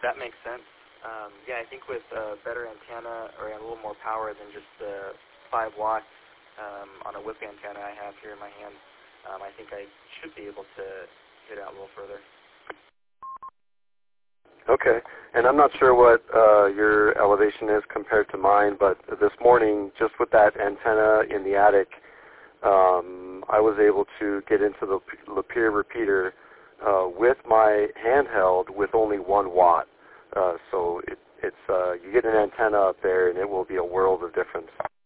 That makes sense. Yeah, I think with a better antenna or a little more power than just the 5 watts on a whip antenna I have here in my hand, I think I should be able to hit out a little further. Okay, and I'm not sure what your elevation is compared to mine, but this morning, just with that antenna in the attic, I was able to get into the Lapeer repeater with my handheld with only 1 watt. So it's you get an antenna up there, and it will be a world of difference.